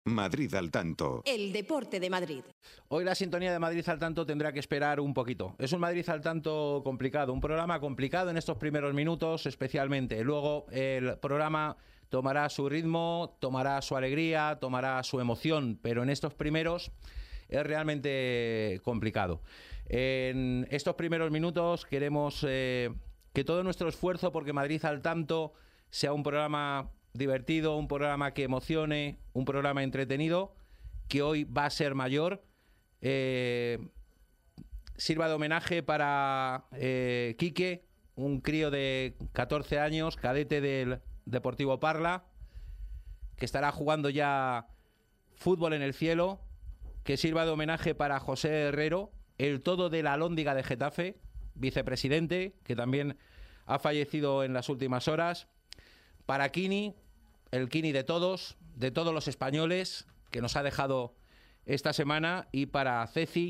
Madrid al tanto. El deporte de Madrid. Hoy la sintonía de Madrid al tanto tendrá que esperar un poquito. Es un Madrid al tanto complicado, un programa complicado en estos primeros minutos especialmente. Luego el programa tomará su ritmo, tomará su alegría, tomará su emoción, pero en estos primeros es realmente complicado. En estos primeros minutos queremos que todo nuestro esfuerzo porque Madrid al tanto sea un programa divertido, un programa que emocione, un programa entretenido, que hoy va a ser mayor. Sirva de homenaje para Quique, un crío de 14 años, cadete del Deportivo Parla, que estará jugando ya fútbol en el cielo. Que sirva de homenaje para José Herrero, el todo de la Alhóndiga de Getafe, vicepresidente, que también ha fallecido en las últimas horas. Para Kini, el Kini de todos los españoles, que nos ha dejado esta semana. Y para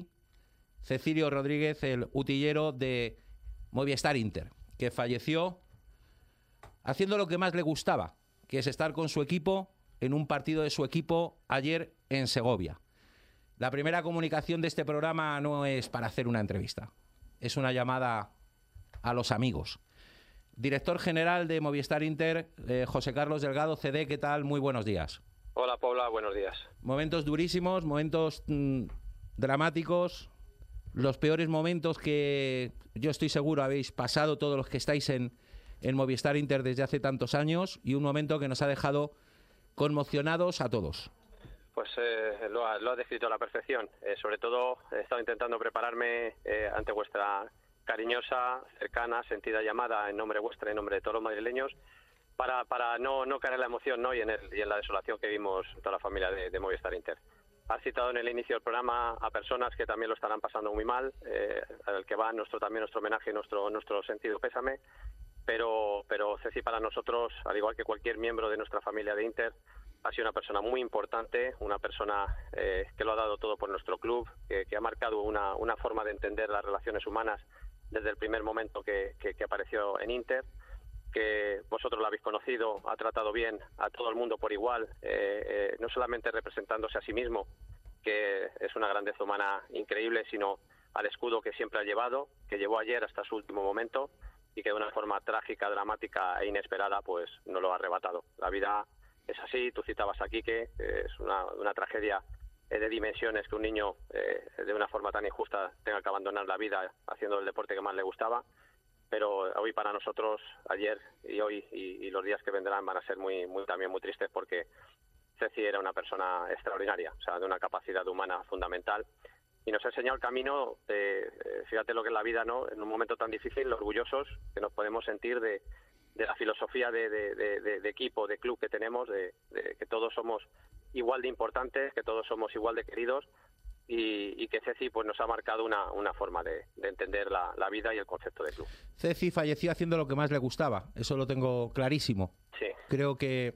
Cecilio Rodríguez, el utillero de Movistar Inter, que falleció haciendo lo que más le gustaba, que es estar con su equipo en un partido de su equipo ayer en Segovia. La primera comunicación de este programa no es para hacer una entrevista, es una llamada a los amigos. Director general de Movistar Inter, José Carlos Delgado, CD, ¿qué tal? Muy buenos días. Hola, Paula, buenos días. Momentos durísimos, momentos dramáticos, los peores momentos que yo estoy seguro habéis pasado todos los que estáis en Movistar Inter desde hace tantos años, y un momento que nos ha dejado conmocionados a todos. Pues lo ha descrito a la perfección. Sobre todo he estado intentando prepararme ante vuestra cariñosa, cercana, sentida llamada en nombre vuestra y en nombre de todos los madrileños para no caer en la emoción, ¿no? y en la desolación que vimos toda la familia de Movistar Inter. Has citado en el inicio del programa a personas que también lo estarán pasando muy mal, al que va nuestro homenaje y nuestro sentido pésame, pero Ceci para nosotros, al igual que cualquier miembro de nuestra familia de Inter, ha sido una persona muy importante, una persona que lo ha dado todo por nuestro club, que ha marcado una forma de entender las relaciones humanas desde el primer momento que apareció en Inter, que vosotros lo habéis conocido, ha tratado bien a todo el mundo por igual, no solamente representándose a sí mismo, que es una grandeza humana increíble, sino al escudo que siempre ha llevado, que llevó ayer hasta su último momento y que de una forma trágica, dramática e inesperada pues no lo ha arrebatado. La vida es así, tú citabas a Quique, es una tragedia de dimensiones que un niño de una forma tan injusta tenga que abandonar la vida haciendo el deporte que más le gustaba, pero hoy para nosotros, ayer y hoy y los días que vendrán van a ser también muy tristes, porque Ceci era una persona extraordinaria, o sea, de una capacidad humana fundamental, y nos ha enseñado el camino fíjate lo que es la vida, ¿no? En un momento tan difícil, lo orgullosos que nos podemos sentir de la filosofía de equipo, de club que tenemos, de que todos somos igual de importantes, que todos somos igual de queridos, y que Ceci pues nos ha marcado una forma de entender la vida y el concepto de club. Ceci falleció haciendo lo que más le gustaba, eso lo tengo clarísimo. Sí. Creo que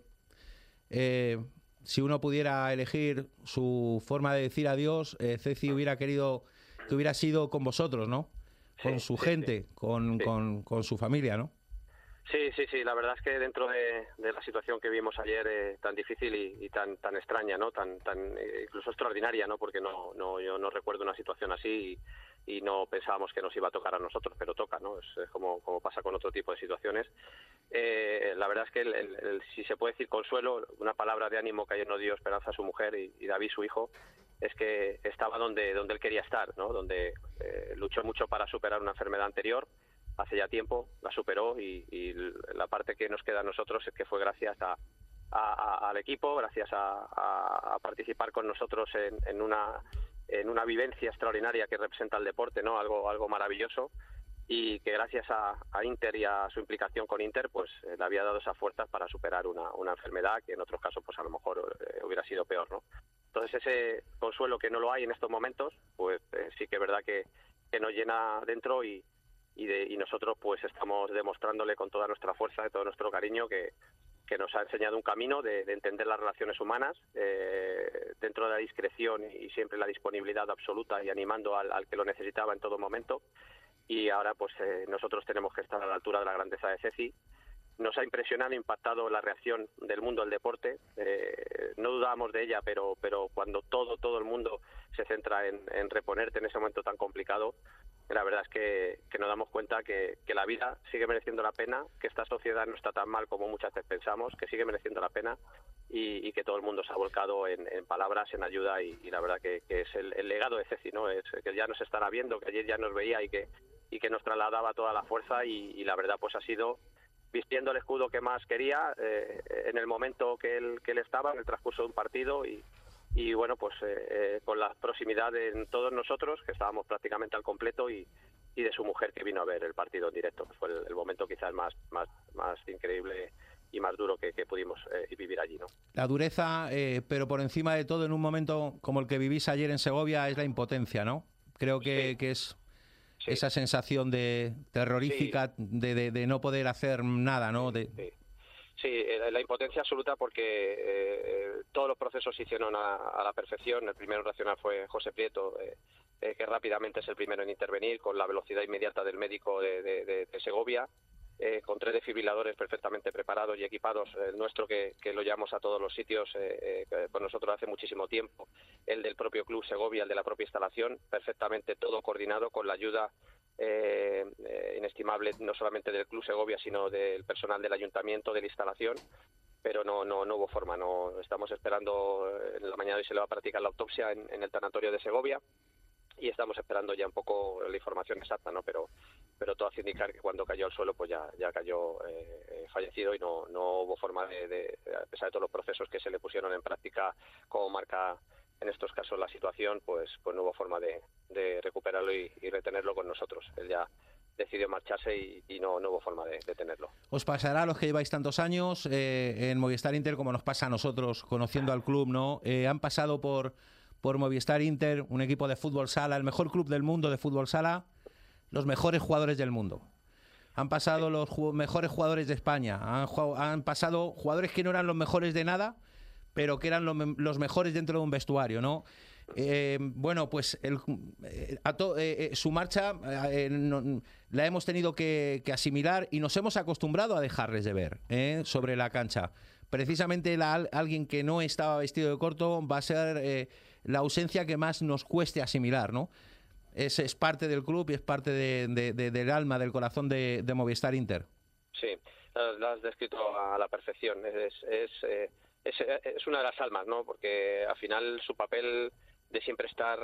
si uno pudiera elegir su forma de decir adiós, Ceci hubiera querido que hubiera sido con vosotros, ¿no? Con su gente, con su familia, ¿no? Sí, la verdad es que dentro de la situación que vimos ayer tan difícil y tan extraña, ¿no? Tan incluso extraordinaria, ¿no? Porque yo no recuerdo una situación así y no pensábamos que nos iba a tocar a nosotros, pero toca, ¿no? Es como pasa con otro tipo de situaciones. La verdad es que si se puede decir consuelo, una palabra de ánimo que ayer nos dio Esperanza a su mujer y David, su hijo, es que estaba donde él quería estar, ¿no? Donde luchó mucho para superar una enfermedad anterior, hace ya tiempo, la superó, y la parte que nos queda a nosotros es que fue gracias al equipo, gracias a participar con nosotros en una vivencia extraordinaria que representa el deporte, ¿no? Algo maravilloso, y que gracias a Inter y a su implicación con Inter pues le había dado esas fuerzas para superar una enfermedad que en otros casos pues a lo mejor hubiera sido peor, ¿no? Entonces ese consuelo que no lo hay en estos momentos, pues sí que es verdad que nos llena dentro, y nosotros pues estamos demostrándole con toda nuestra fuerza, todo nuestro cariño, que nos ha enseñado un camino de entender las relaciones humanas dentro de la discreción y siempre la disponibilidad absoluta, y animando al que lo necesitaba en todo momento. Y ahora pues nosotros tenemos que estar a la altura de la grandeza de Ceci, nos ha impresionado, impactado la reacción del mundo del deporte. No dudábamos de ella, pero cuando todo el mundo se centra en reponerte en ese momento tan complicado, la verdad es que nos damos cuenta que la vida sigue mereciendo la pena, que esta sociedad no está tan mal como muchas veces pensamos, que sigue mereciendo la pena y que todo el mundo se ha volcado en palabras, en ayuda y la verdad que es el legado de Ceci, ¿no? Es que ya nos estará viendo, que ayer ya nos veía y que nos trasladaba toda la fuerza y la verdad pues ha sido vistiendo el escudo que más quería en el momento que él estaba, en el transcurso de un partido y bueno, pues con la proximidad de todos nosotros, que estábamos prácticamente al completo, y de su mujer que vino a ver el partido en directo. Fue el momento quizás más increíble y más duro que pudimos vivir allí, ¿no? La dureza, pero por encima de todo, en un momento como el que vivís ayer en Segovia, es la impotencia, ¿no? Creo que es... Sí. Esa sensación terrorífica de no poder hacer nada, ¿no? Sí, la impotencia absoluta porque todos los procesos se hicieron a la perfección. El primero en reaccionar fue José Prieto, que rápidamente es el primero en intervenir con la velocidad inmediata del médico de Segovia, con 3 desfibriladores perfectamente preparados y equipados. El nuestro, que lo llevamos a todos los sitios con nosotros hace muchísimo tiempo, el del propio Club Segovia, el de la propia instalación, perfectamente todo coordinado con la ayuda inestimable no solamente del Club Segovia, sino del personal del ayuntamiento, de la instalación, pero no hubo forma. No estamos esperando, en la mañana de hoy se le va a practicar la autopsia en el tanatorio de Segovia y estamos esperando ya un poco la información exacta, ¿no? Pero todo hace indicar que cuando cayó al suelo pues ya cayó fallecido y no hubo forma de, a pesar de todos los procesos que se le pusieron en práctica, como marca en estos casos la situación, pues no hubo forma de recuperarlo y retenerlo con nosotros. Él ya decidió marcharse y no hubo forma de tenerlo. Os pasará a los que lleváis tantos años en Movistar Inter, como nos pasa a nosotros conociendo al club, ¿no? Han pasado por Movistar Inter, un equipo de fútbol sala, el mejor club del mundo de fútbol sala, los mejores jugadores del mundo. Han pasado los mejores jugadores de España, han pasado jugadores que no eran los mejores de nada, pero que eran los mejores dentro de un vestuario, ¿no? Bueno, pues su marcha la hemos tenido que asimilar y nos hemos acostumbrado a dejarles de ver sobre la cancha. Precisamente alguien que no estaba vestido de corto va a ser la ausencia que más nos cueste asimilar, ¿no? Es parte del club y es parte del alma, del corazón de Movistar Inter. Sí, lo has descrito a la perfección. Es una de las almas, ¿no? Porque al final su papel de siempre estar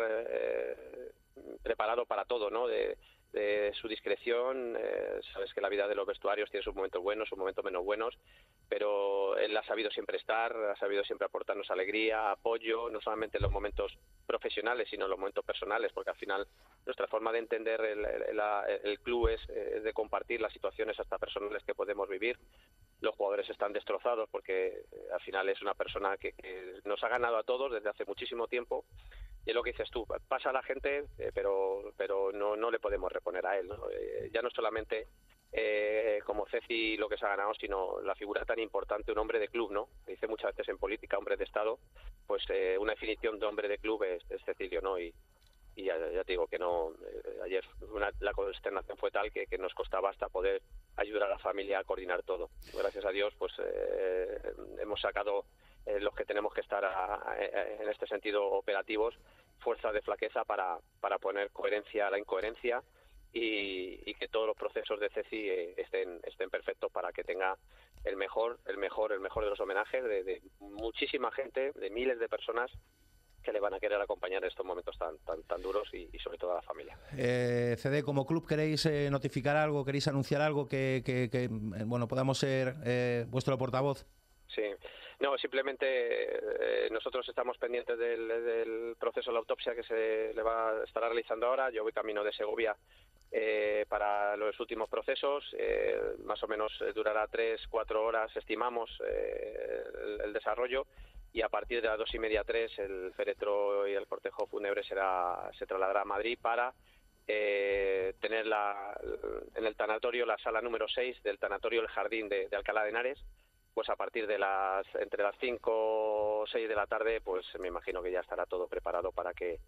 preparado para todo, ¿no? De su discreción, sabes que la vida de los vestuarios tiene sus momentos buenos, sus momentos menos buenos, pero él ha sabido siempre estar, ha sabido siempre aportarnos alegría, apoyo, no solamente en los momentos profesionales, sino en los momentos personales, porque al final nuestra forma de entender el club es de compartir las situaciones hasta personales que podemos vivir. Los jugadores están destrozados porque al final es una persona que nos ha ganado a todos desde hace muchísimo tiempo. Y es lo que dices tú, pasa a la gente, pero no le podemos reponer a él, ¿no? Ya no solamente como Ceci lo que se ha ganado, sino la figura tan importante, un hombre de club, ¿no? Se dice muchas veces en política, hombre de Estado, pues una definición de hombre de club es Cecilio, ¿no? Y ya te digo que no, ayer la consternación fue tal que nos costaba hasta poder ayudar a la familia a coordinar todo. Gracias a Dios, pues hemos sacado los que tenemos que estar en este sentido operativos, fuerza de flaqueza para poner coherencia a la incoherencia y que todos los procesos de Ceci estén perfectos para que tenga el mejor de los homenajes de muchísima gente, de miles de personas que le van a querer acompañar en estos momentos tan duros y sobre todo a la familia. CD, como club, ¿queréis notificar algo, queréis anunciar algo que bueno, podamos ser vuestro portavoz? Sí, no, simplemente nosotros estamos pendientes del proceso de la autopsia que se le estará realizando ahora. Yo voy camino de Segovia para los últimos procesos, más o menos durará 3-4 horas, estimamos, el desarrollo, y a partir de las 2:30, 3, el féretro y el cortejo fúnebre se trasladará a Madrid para tener en el tanatorio, la sala número 6 del tanatorio El Jardín de Alcalá de Henares. Pues a partir de entre las 5 o 6 de la tarde, pues me imagino que ya estará todo preparado para que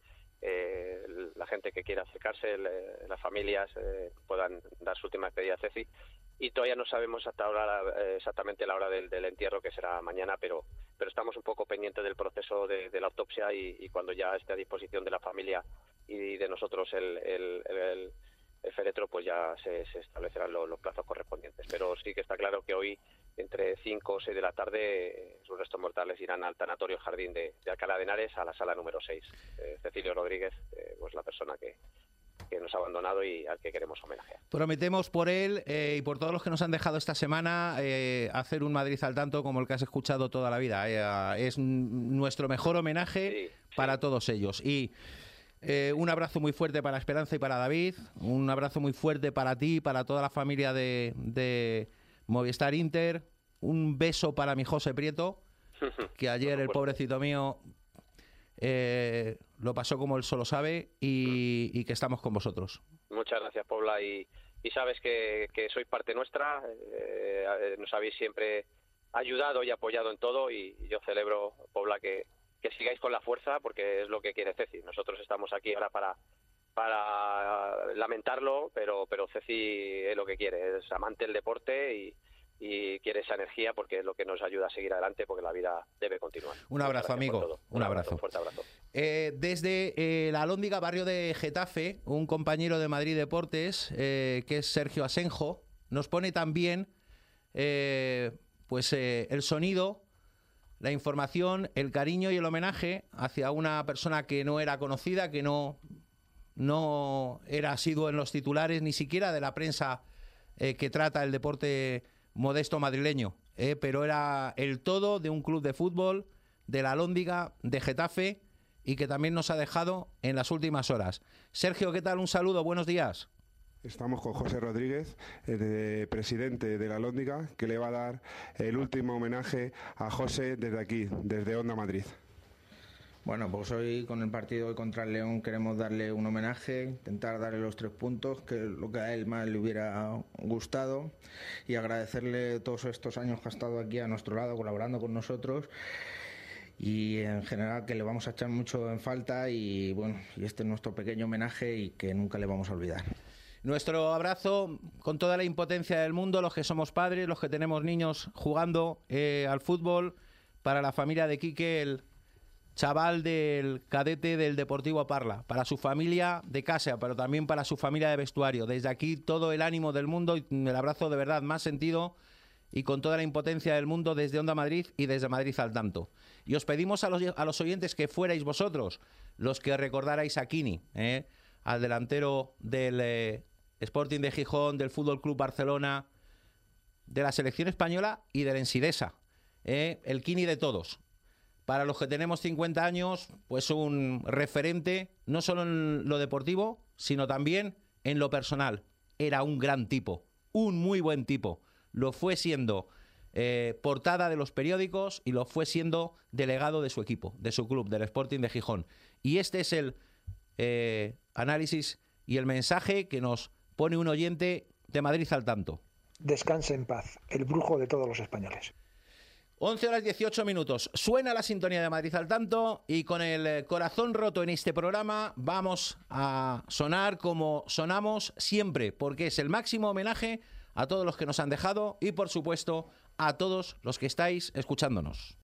la gente que quiera acercarse, las familias, puedan dar su última despedida a Ceci y todavía no sabemos hasta ahora exactamente la hora del entierro, que será mañana, pero estamos un poco pendientes del proceso de la autopsia y cuando ya esté a disposición de la familia y de nosotros el féretro, pues ya se establecerán los plazos correspondientes. Pero sí que está claro que hoy, entre 5 o 6 de la tarde, sus restos mortales irán al tanatorio Jardín de Alcalá de Henares, a la sala número 6. Cecilio Rodríguez, pues la persona que nos ha abandonado y al que queremos homenajear. Prometemos por él y por todos los que nos han dejado esta semana hacer un Madrid al tanto como el que has escuchado toda la vida. Es nuestro mejor homenaje para todos ellos. Y un abrazo muy fuerte para Esperanza y para David, un abrazo muy fuerte para ti, para toda la familia de Movistar Inter, un beso para mi José Prieto, que ayer el pobrecito mío lo pasó como él solo sabe, y que estamos con vosotros. Muchas gracias, Pobla, y sabes que sois parte nuestra, nos habéis siempre ayudado y apoyado en todo, y yo celebro, Pobla, que sigáis con la fuerza, porque es lo que quiere Ceci. Nosotros estamos aquí ahora para lamentarlo, pero Ceci es lo que quiere, es amante del deporte y quiere esa energía, porque es lo que nos ayuda a seguir adelante, porque la vida debe continuar. Un abrazo, amigo. Un abrazo. Un fuerte abrazo. Desde la Alhóndiga, barrio de Getafe, un compañero de Madrid Deportes, que es Sergio Asenjo, nos pone también el sonido, la información, el cariño y el homenaje hacia una persona que no era conocida, que no era asiduo en los titulares, ni siquiera de la prensa que trata el deporte modesto madrileño, pero era el todo de un club de fútbol, de la Alhóndiga, de Getafe, y que también nos ha dejado en las últimas horas. Sergio, ¿qué tal? Un saludo, buenos días. Estamos con José Rodríguez, presidente de la Alhóndiga, que le va a dar el último homenaje a José desde aquí, desde Onda Madrid. Bueno, pues hoy con el partido contra el León queremos darle un homenaje, intentar darle los 3 puntos, que es lo que a él más le hubiera gustado, y agradecerle todos estos años que ha estado aquí a nuestro lado, colaborando con nosotros, y en general que le vamos a echar mucho en falta, y bueno, y este es nuestro pequeño homenaje y que nunca le vamos a olvidar. Nuestro abrazo con toda la impotencia del mundo, los que somos padres, los que tenemos niños jugando al fútbol, para la familia de Quique, el chaval del cadete del Deportivo Parla, para su familia de casa, pero también para su familia de vestuario. Desde aquí todo el ánimo del mundo y el abrazo de verdad más sentido, y con toda la impotencia del mundo, desde Onda Madrid y desde Madrid al tanto. Y os pedimos a los oyentes que fuerais vosotros los que recordarais a Kini, al delantero del Sporting de Gijón, del Fútbol Club Barcelona, de la selección española y del Ensidesa, el Kini de todos. Para los que tenemos 50 años, pues un referente, no solo en lo deportivo, sino también en lo personal. Era un gran tipo, un muy buen tipo. Lo fue siendo portada de los periódicos y lo fue siendo delegado de su equipo, de su club, del Sporting de Gijón. Y este es el análisis y el mensaje que nos pone un oyente de Madrid al tanto. Descanse en paz, el brujo de todos los españoles. 11:18. Suena la sintonía de Madrid al tanto, y con el corazón roto en este programa vamos a sonar como sonamos siempre, porque es el máximo homenaje a todos los que nos han dejado y, por supuesto, a todos los que estáis escuchándonos.